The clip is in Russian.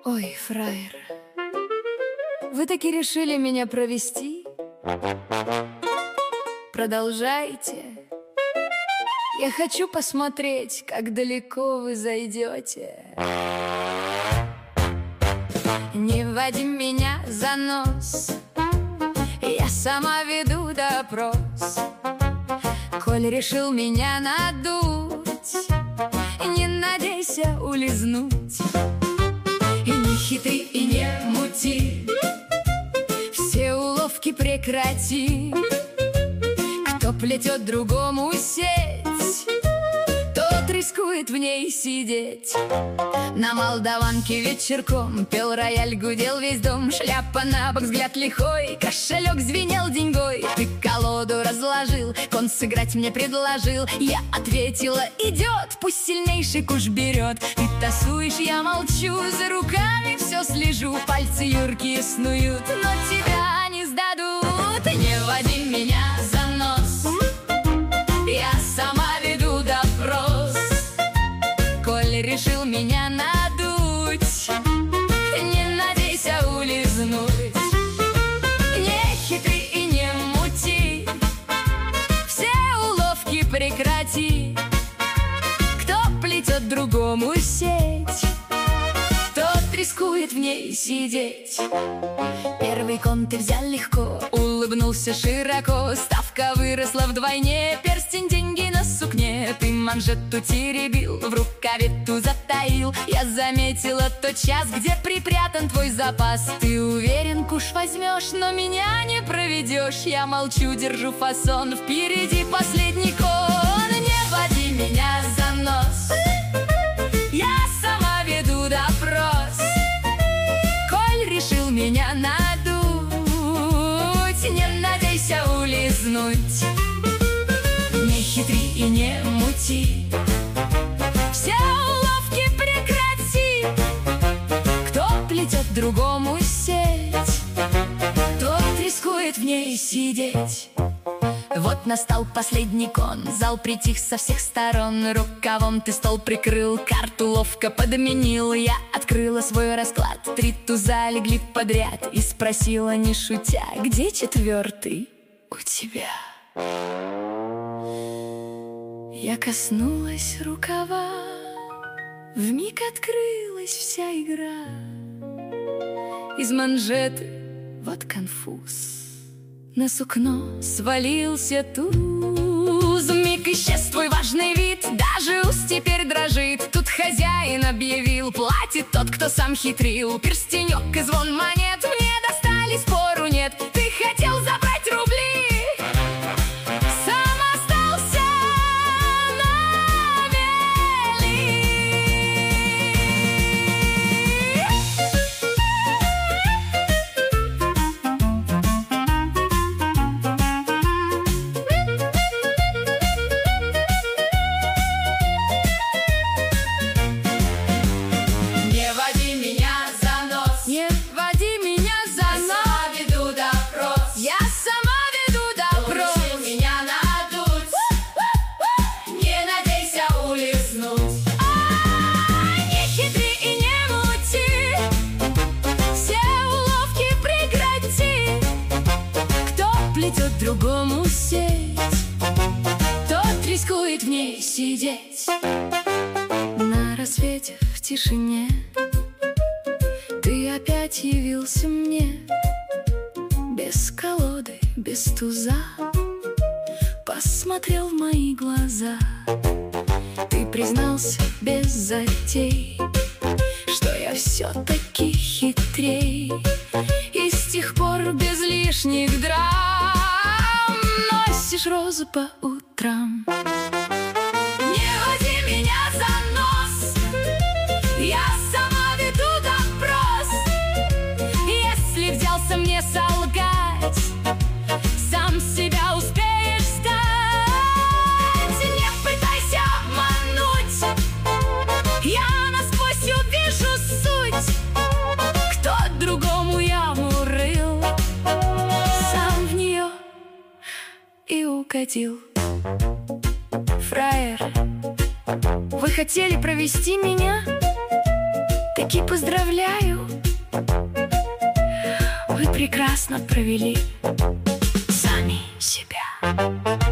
Ой, фраер, вы таки решили меня провести? Продолжайте. Я хочу посмотреть, как далеко вы зайдете. Не вводи меня за нос, я сама веду допрос. Коль решил меня надуть, не надейся улизнуть. И не хитри, и не мути, все уловки прекрати. Кто плетет другому сеть, тот рискует в ней сидеть. На молдаванке вечерком пел рояль, гудел весь дом. Шляпа на бок, взгляд лихой, кошелек звенел деньгой. Ты колоду разложил, кон сыграть мне предложил. Я ответила: идет, пусть сильнейший куш берет. Ты тасуешь, я молчу, за руками все слежу. Пальцы юркие снуют, но тебя не сдадут. Не води меня за нос, я сама веду допрос. Коль решил меня надуть, не надейся улизнуть. Не хитри и не мути, все уловки прекрати. Кто плетет другому сеть, тот рискует в ней сидеть. Первый кон ты взял легко, улыбнулся широко. Ставка выросла вдвойне, перстень, деньги на сукне. Ты манжету теребил, в рукаве ту затаил. Я заметила тот час, где припрятан твой запас. Ты уверен, куш возьмешь, но меня не проведешь. Я молчу, держу фасон, впереди последний кон. Не води меня за нос, я сама веду допрос. Коль решил меня надуть, не надейся улизнуть. Не хитри и не мути, все уловки прекрати. Кто плетет другому сеть, тот рискует в ней сидеть. Вот настал последний кон, зал притих со всех сторон. Рукавом ты стол прикрыл, карту ловко подменил. Я открыла свой расклад, 3 туза легли подряд. И спросила, не шутя: где четвертый у тебя? Я коснулась рукава, вмиг открылась вся игра. Из манжеты вот конфуз, на сукно свалился туз. Вмиг исчез твой важный вид, даже ус теперь дрожит. Тут хозяин объявил: платит тот, кто сам хитрил. Перстенек и звон монет мне достали, спору нет. Ты хотел забрать рубли, сам остался на мели. Не води меня за нос, не води меня за нос. Я сама веду допрос, я сама веду допрос. Решил меня надуть, не надейся улизнуть. Не хитри и не мути, все уловки прекрати. Кто плетет другому сеть, тот рискует в ней сидеть. На рассвете в тишине ты опять явился мне. Без колоды, без туза, посмотрел в мои глаза. Ты признался без затей, что я все-таки хитрей. И с тех пор без лишних драм носишь розы по утрам. Не води меня за нос, я сама веду допрос. Если взялся мне солгать, сам себя успеешь сдать. Не пытайся обмануть, я насквозь увижу суть. Кто другому яму рыл, сам в нее и укатил. Фраер, вы хотели провести меня? таки поздравляю, вы прекрасно провели сами себя.